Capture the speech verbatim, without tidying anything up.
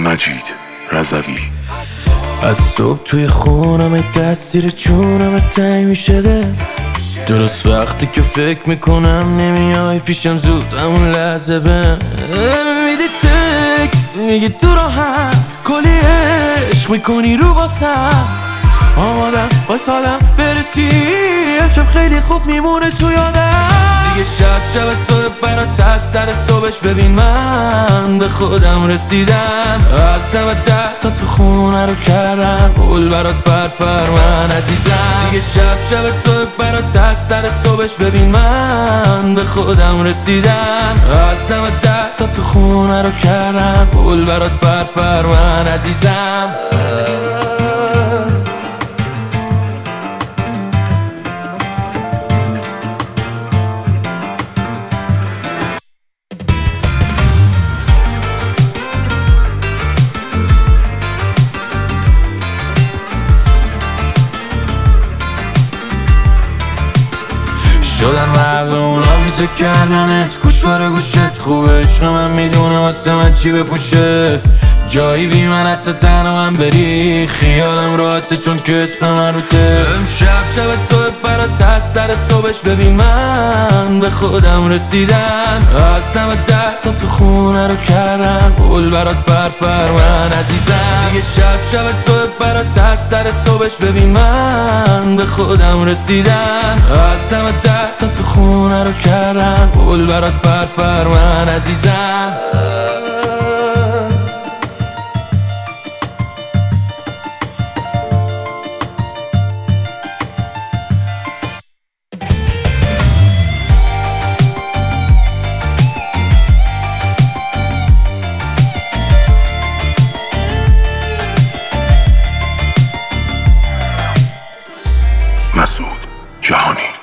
مجید رضوی. از صبح توی خونم تاثیر چونم تنگ میشه ده، درست وقتی که فکر میکنم نمیای پیشم زود همون لحظه به میدی تکس میگی تو راحت کلی عشق میکنی رو واسم، آمادم واسادم برسی امشب خیلی خوب میمونه تو یادم. دیگه شب شب تو برات از سر صبحش ببین من به خودم رسیدم، از نمت ده تا تو خونه رو کردم پول برات پر پر من عزیزم. دیگه شب شب تو برات از سر صبحش ببین من به خودم رسیدم، از نمت ده تا تو خونه رو کردم پول برات پر پر من عزیزم. شدن مردم اونا ویزه کردنت گوشواره گوشت خوبه، عشق من میدونه واسه من چی بپوشه، جایی بی من حتی تنها من بری خیالم راحته چون که اسم من روته. امشب شب تو برات از سر صبحش ببین من به خودم رسیدم، از نمت ده تا تو خونه رو کردم پول برات پر پر من عزیزم. دیگه شب شب تو برات از سر صبحش ببین من به خودم رسیدم، از نمت ده تا تو خونه رو کردم پول برات پر پر من عزیزم. مسعود جهانی.